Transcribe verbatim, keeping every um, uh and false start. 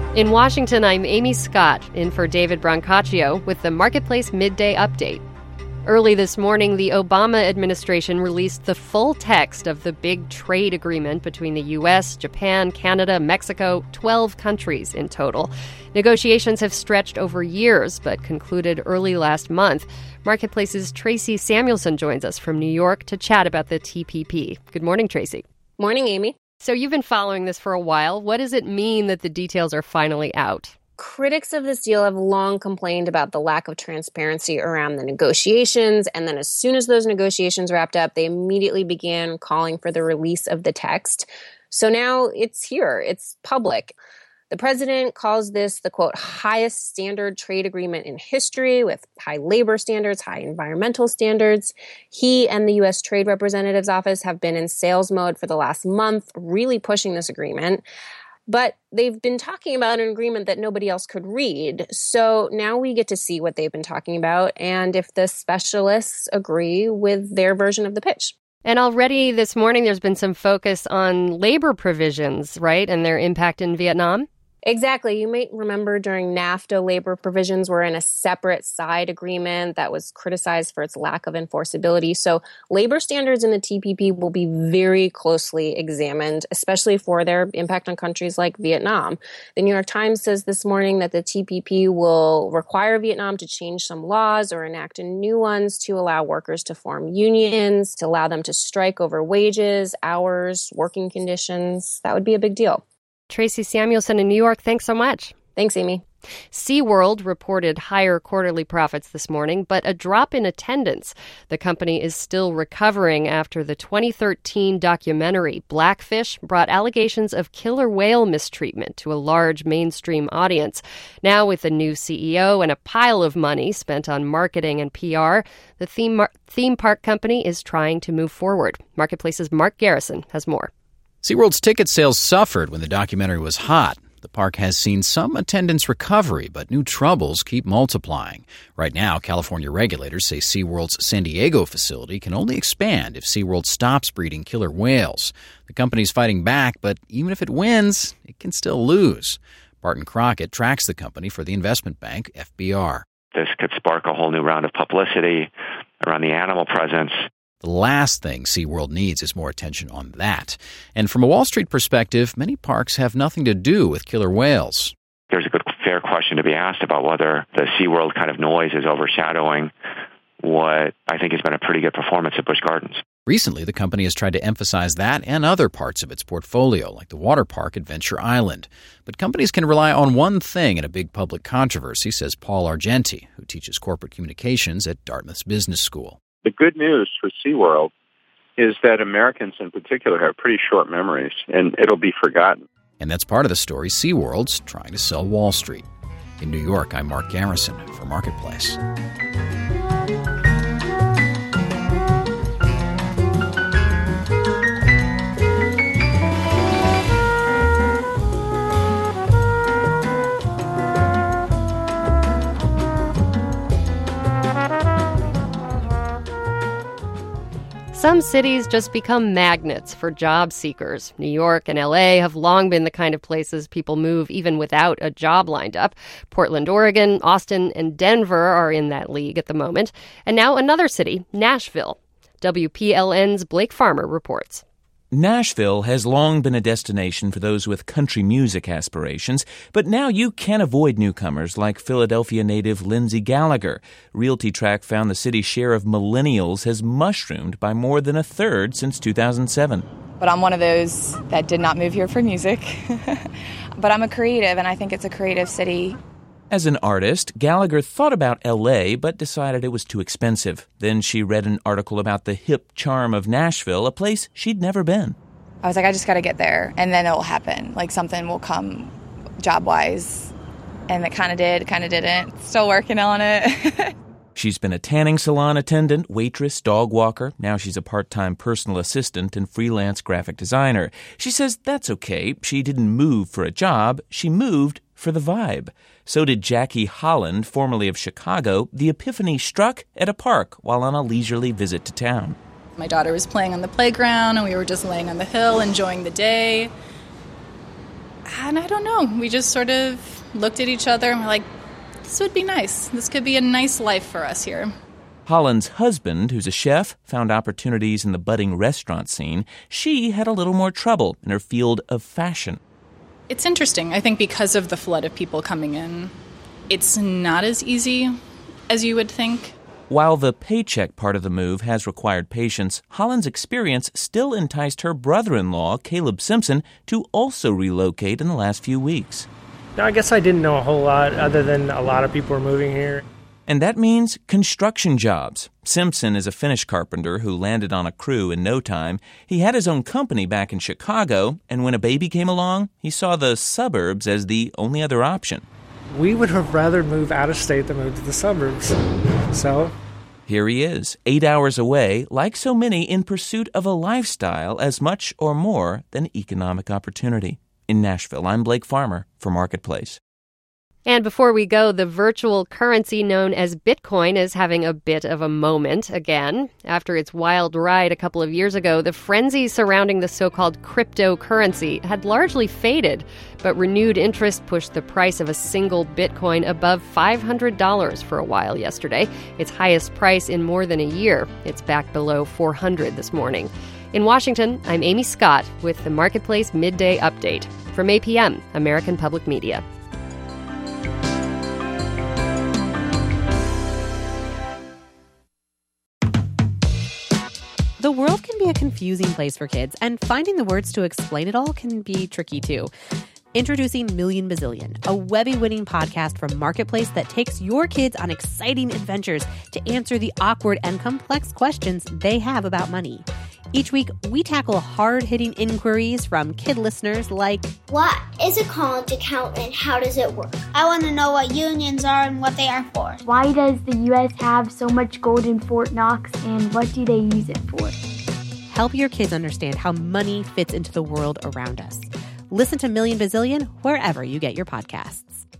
In Washington, I'm Amy Scott, in for David Brancaccio with the Marketplace Midday Update. Early this morning, the Obama administration released the full text of the big trade agreement between the U S, Japan, Canada, Mexico, twelve countries in total. Negotiations have stretched over years, but concluded early last month. Marketplace's Tracy Samuelson joins us from New York to chat about the T P P. Good morning, Tracy. Morning, Amy. So you've been following this for a while. What does it mean that the details are finally out? Critics of this deal have long complained about the lack of transparency around the negotiations, and then as soon as those negotiations wrapped up, they immediately began calling for the release of the text. So now it's here. It's public. The president calls this the, quote, highest standard trade agreement in history with high labor standards, high environmental standards. He and the U S Trade Representative's office have been in sales mode for the last month, really pushing this agreement. But they've been talking about an agreement that nobody else could read. So now we get to see what they've been talking about and if the specialists agree with their version of the pitch. And already this morning, there's been some focus on labor provisions, right, and their impact in Vietnam? Exactly. You might remember during NAFTA, labor provisions were in a separate side agreement that was criticized for its lack of enforceability. So labor standards in the T P P will be very closely examined, especially for their impact on countries like Vietnam. The New York Times says this morning that the T P P will require Vietnam to change some laws or enact new ones to allow workers to form unions, to allow them to strike over wages, hours, working conditions. That would be a big deal. Tracy Samuelson in New York, thanks so much. Thanks, Amy. SeaWorld reported higher quarterly profits this morning, but a drop in attendance. The company is still recovering after the twenty thirteen documentary Blackfish brought allegations of killer whale mistreatment to a large mainstream audience. Now, with a new C E O and a pile of money spent on marketing and P R, the theme, mar- theme park company is trying to move forward. Marketplace's Mark Garrison has more. SeaWorld's ticket sales suffered when the documentary was hot. The park has seen some attendance recovery, but new troubles keep multiplying. Right now, California regulators say SeaWorld's San Diego facility can only expand if SeaWorld stops breeding killer whales. The company's fighting back, but even if it wins, it can still lose. Barton Crockett tracks the company for the investment bank, F B R. This could spark a whole new round of publicity around the animal presence. The last thing SeaWorld needs is more attention on that. And from a Wall Street perspective, many parks have nothing to do with killer whales. There's a good, fair question to be asked about whether the SeaWorld kind of noise is overshadowing what I think has been a pretty good performance at Busch Gardens. Recently, the company has tried to emphasize that and other parts of its portfolio, like the water park at Venture Island. But companies can rely on one thing in a big public controversy, says Paul Argenti, who teaches corporate communications at Dartmouth's Business School. The good news for SeaWorld is that Americans in particular have pretty short memories, and it'll be forgotten. And that's part of the story SeaWorld's trying to sell Wall Street. In New York, I'm Mark Garrison for Marketplace. Some cities just become magnets for job seekers. New York and L A have long been the kind of places people move even without a job lined up. Portland, Oregon, Austin, and Denver are in that league at the moment. And now another city, Nashville. W P L N's Blake Farmer reports. Nashville has long been a destination for those with country music aspirations, but now you can't avoid newcomers like Philadelphia native Lindsay Gallagher. RealtyTrack found the city's share of millennials has mushroomed by more than a third since two thousand seven. But I'm one of those that did not move here for music. But I'm a creative, and I think it's a creative city. As an artist, Gallagher thought about L A, but decided it was too expensive. Then she read an article about the hip charm of Nashville, a place she'd never been. I was like, I just got to get there, and then it'll happen. Like, something will come job-wise. And it kind of did, kind of didn't. Still working on it. She's been a tanning salon attendant, waitress, dog walker. Now she's a part-time personal assistant and freelance graphic designer. She says that's okay. She didn't move for a job. She moved for the vibe. So did Jackie Holland, formerly of Chicago. The epiphany struck at a park while on a leisurely visit to town. My daughter was playing on the playground, and we were just laying on the hill enjoying the day. And I don't know. We just sort of looked at each other and were like, this would be nice. This could be a nice life for us here. Holland's husband, who's a chef, found opportunities in the budding restaurant scene. She had a little more trouble in her field of fashion. It's interesting. I think because of the flood of people coming in, it's not as easy as you would think. While the paycheck part of the move has required patience, Holland's experience still enticed her brother-in-law, Caleb Simpson, to also relocate in the last few weeks. No, I guess I didn't know a whole lot other than a lot of people are moving here. And that means construction jobs. Simpson is a Finnish carpenter who landed on a crew in no time. He had his own company back in Chicago, and when a baby came along, he saw the suburbs as the only other option. We would have rather move out of state than move to the suburbs. So here he is, eight hours away, like so many, in pursuit of a lifestyle as much or more than economic opportunity. In Nashville, I'm Blake Farmer for Marketplace. And before we go, the virtual currency known as Bitcoin is having a bit of a moment again. After its wild ride a couple of years ago, the frenzy surrounding the so-called cryptocurrency had largely faded, but renewed interest pushed the price of a single Bitcoin above five hundred dollars for a while yesterday, its highest price in more than a year. It's back below four hundred dollars this morning. In Washington, I'm Amy Scott with the Marketplace Midday Update from A P M, American Public Media. The world can be a confusing place for kids, and finding the words to explain it all can be tricky, too. Introducing Million Bazillion, a Webby-winning podcast from Marketplace that takes your kids on exciting adventures to answer the awkward and complex questions they have about money. Each week, we tackle hard-hitting inquiries from kid listeners like, what is a college account and how does it work? I want to know what unions are and what they are for. Why does the U S have so much gold in Fort Knox and what do they use it for? Help your kids understand how money fits into the world around us. Listen to Million Bazillion wherever you get your podcasts.